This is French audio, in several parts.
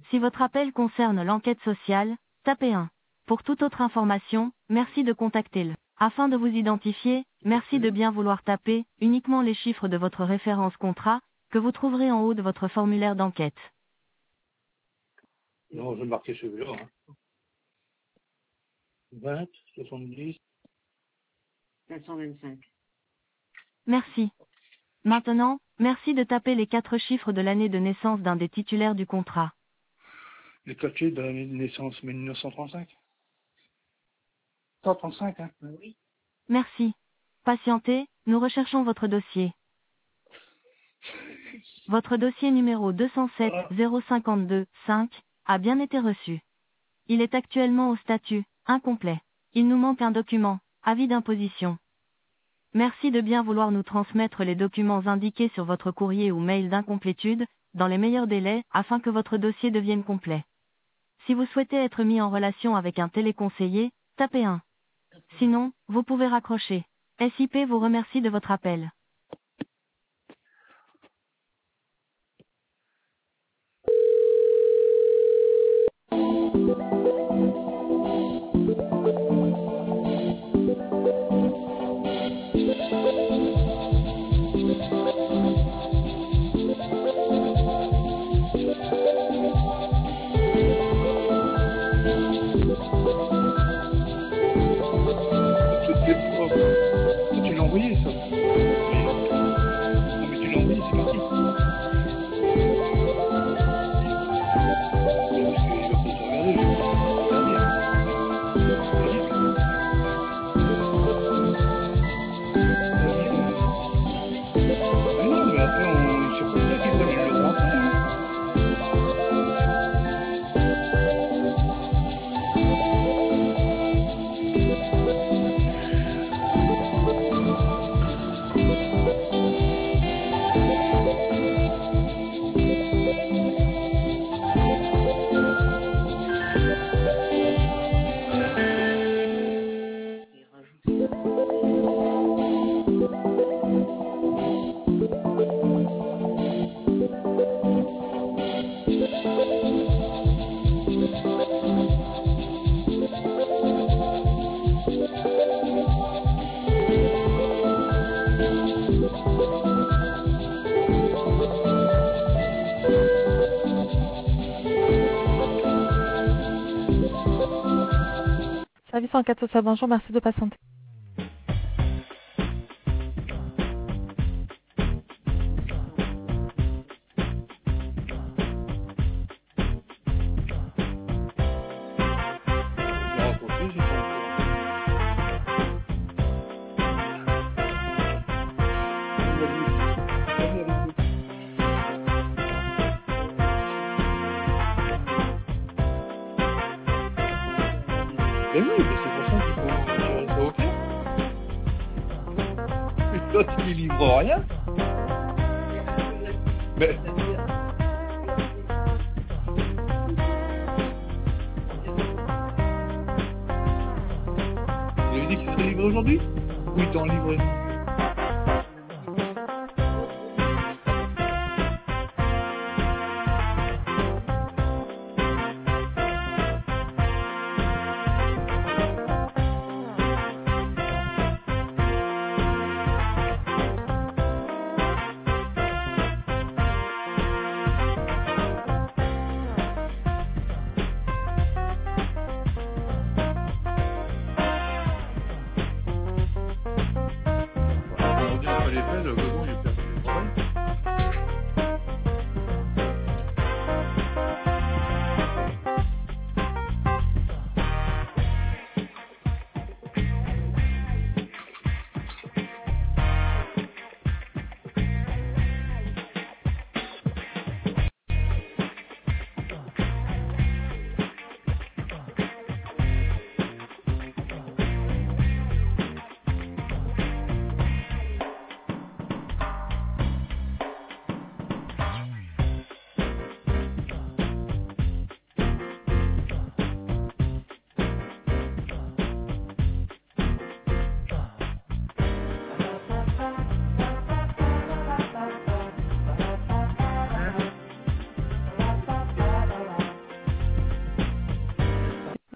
Si votre appel concerne l'enquête sociale, tapez 1. Pour toute autre information, merci de contacter le. Afin de vous identifier, merci de bien vouloir taper uniquement les chiffres de votre référence contrat, que vous trouverez en haut de votre formulaire d'enquête. Non, je vais marquer celui-là. 20, 70. 525. Merci. Maintenant, merci de taper les 4 chiffres de l'année de naissance d'un des titulaires du contrat. Les quartiers de l'année de naissance 1935. 135, hein? Oui. Merci. Patientez, nous recherchons votre dossier. Votre dossier numéro 207 052 5 a bien été reçu. Il est actuellement au statut incomplet. Il nous manque un document, avis d'imposition. Merci de bien vouloir nous transmettre les documents indiqués sur votre courrier ou mail d'incomplétude, dans les meilleurs délais, afin que votre dossier devienne complet. Si vous souhaitez être mis en relation avec un téléconseiller, tapez 1. Sinon, vous pouvez raccrocher. SIP vous remercie de votre appel. Tu l'as envoyé, ça? Non, mais tu l'as envoyé, c'est parti. Non, mais après, c'est pour ça qu'il fallait le rentrer, hein. Service enquête sociale, bonjour, merci de patienter. Ben oui, mais c'est pour ça qu'il faut gérer ça au clair. L'autre, il livre rien. Mais... Il avait dit qu'il serait livré aujourd'hui? Ou il t'en livré?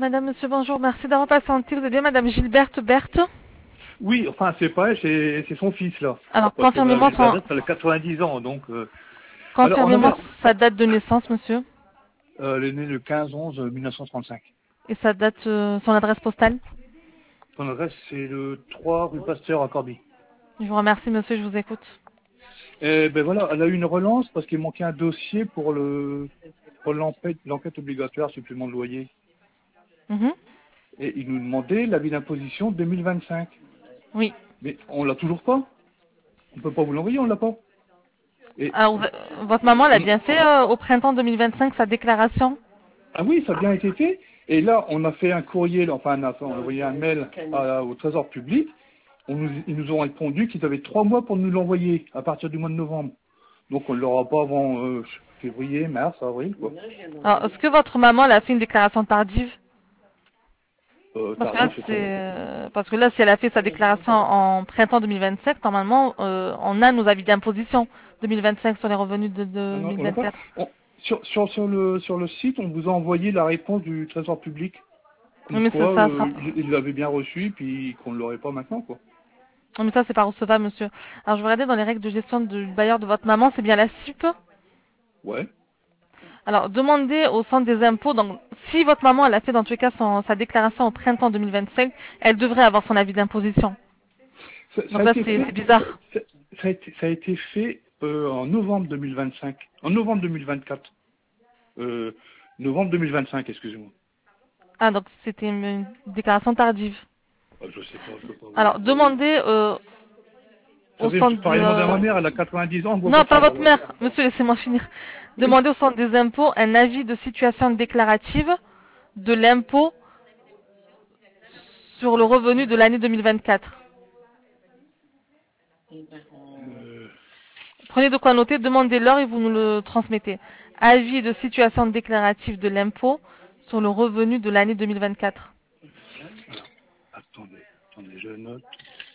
Madame, monsieur, bonjour. Merci d'avoir patienté. Vous êtes bien Madame Gilberte Berthe? Oui, enfin, c'est pas elle, c'est son fils, là. Alors, Parce que confirmez-moi Madame Gilbert, elle a 90 ans, donc... Alors, confirmez-moi sa date de naissance, monsieur. elle est née le 15/11/1935. Et sa date, son adresse postale? Son adresse, c'est le 3 rue Pasteur à Corbie. Je vous remercie, monsieur, je vous écoute. Et ben voilà, elle a eu une relance parce qu'il manquait un dossier pour l'enquête obligatoire, supplément de loyer. Mhm. Et il nous demandait l'avis d'imposition 2025. Oui. Mais on l'a toujours pas. On peut pas vous l'envoyer, on l'a pas. Et Alors, votre maman, elle a on- bien fait au printemps 2025 sa déclaration? ah oui, ça a bien été fait. Et là, on a fait un courrier, enfin, on a envoyé un mail au Trésor public. Ils nous ont répondu qu'ils avaient 3 mois pour nous l'envoyer à partir du mois de novembre. Donc on ne l'aura pas avant février, mars, avril, quoi. Alors, est-ce que votre maman, elle a fait une déclaration tardive? Parce que là, Tardif, c'est parce que là, si elle a fait sa déclaration en printemps 2027, normalement, on a nos avis d'imposition 2025 sur les revenus de ah non, on l'a pas. 2024. Sur le site, on vous a envoyé la réponse du Trésor public. Oui, Comme mais quoi, ça, il l'avait bien reçu, puis qu'on ne l'aurait pas maintenant, quoi. non, mais ça, c'est pas recevable, monsieur. Alors, je vais regarder dans les règles de gestion du bailleur de votre maman, c'est bien la SIP. Ouais. Alors, demandez au centre des impôts, donc, si votre maman, elle a fait dans tous les cas sa déclaration au printemps 2025, elle devrait avoir son avis d'imposition. Ça Donc a là, été c'est fait, bizarre. ça a été fait en novembre 2025. En novembre 2024. Novembre 2025, excusez-moi. Ah, donc c'était une déclaration tardive. Ah, je sais pas, je peux pas Alors, vous... demandez Vous au savez, centre je parlais demander à ma de... mère, elle a 90 ans, on voit Non, pas pas ça. votre mère. Monsieur, laissez-moi finir. Oui. Demandez au centre des impôts un avis de situation déclarative de l'impôt sur le revenu de l'année 2024. Prenez de quoi noter, demandez-leur et vous nous le transmettez. Avis de situation déclarative de l'impôt sur le revenu de l'année 2024. Attendez, je note.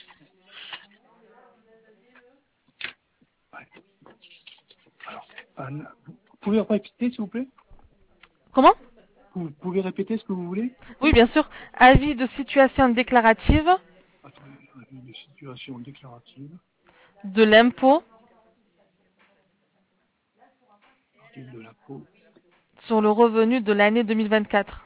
Ouais. Alors, Anne, vous pouvez répéter, s'il vous plaît? Comment? Vous pouvez répéter ce que vous voulez? Oui, bien sûr. Avis de situation déclarative Attendez, une situation déclarative de l'impôt de l'impôt. sur le revenu de l'année 2024.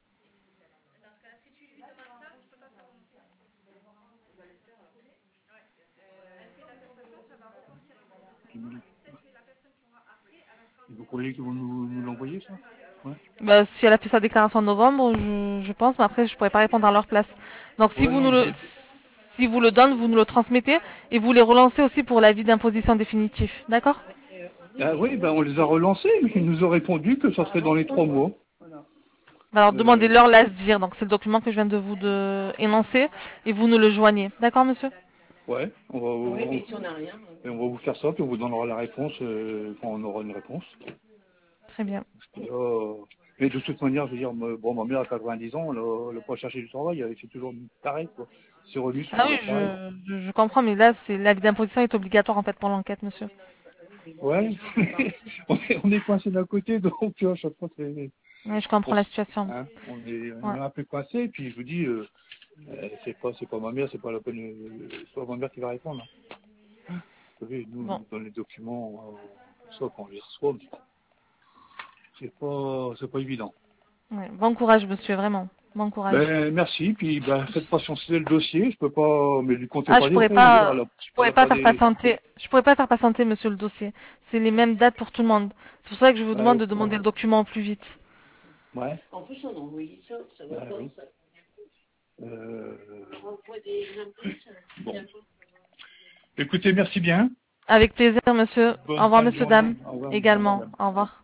Vous croyez qu'ils vont nous l'envoyer, ça? Ouais. Bah, si elle a fait sa déclaration en novembre, je pense, mais après, je pourrais pas répondre à leur place. Donc, Ouais, non, si vous le donnez, vous nous le transmettez et vous les relancez aussi pour l'avis d'imposition définitif. D'accord? ah oui, ben on les a relancés, mais ils nous ont répondu que ça serait dans les 3 mois. Alors, demandez-leur l'ASDIR. Donc, c'est le document que je viens de vous énoncer et vous nous le joignez. D'accord, monsieur? Ouais, on va vous faire ça, puis on vous donnera la réponse quand on aura une réponse. Très bien. Mais de toute manière, je veux dire, bon, ma mère a 90 ans, elle n'a pas cherché du travail, elle fait toujours pareil, quoi. C'est revenu, c'est Ah oui, toujours pareil. je comprends, mais là, l'avis d'imposition est obligatoire, en fait, pour l'enquête, monsieur. Ouais, on est coincé d'un côté, donc à chaque fois, c'est... Oui, je comprends la situation. Hein, on est Ouais. un peu coincé, puis je vous dis, c'est pas ma mère, c'est pas la peine, c'est pas ma mère qui va répondre. Hein. Vous savez, nous, Bon. on donne les documents, ça, quand on les reçoit, mais c'est pas évident. Ouais. Bon courage, monsieur, vraiment. Bon courage. Ben, merci, puis ben, faites patienter le dossier, je peux pas, mais lui comptez Ah, pas des frais, je veux dire, je elle pourrais a pas pas faire des... patienter. Je pourrais pas faire patienter, monsieur, le dossier. C'est les mêmes dates pour tout le monde. C'est pour ça que je vous demande de demander le document au plus vite. Ouais. En plus, on a envoyé ça, ça va pas. Oui. Bon. Écoutez, merci bien. Avec plaisir, monsieur. Bonne Au revoir, fin de monsieur, journée. dame. Au revoir, Également. madame. Au revoir.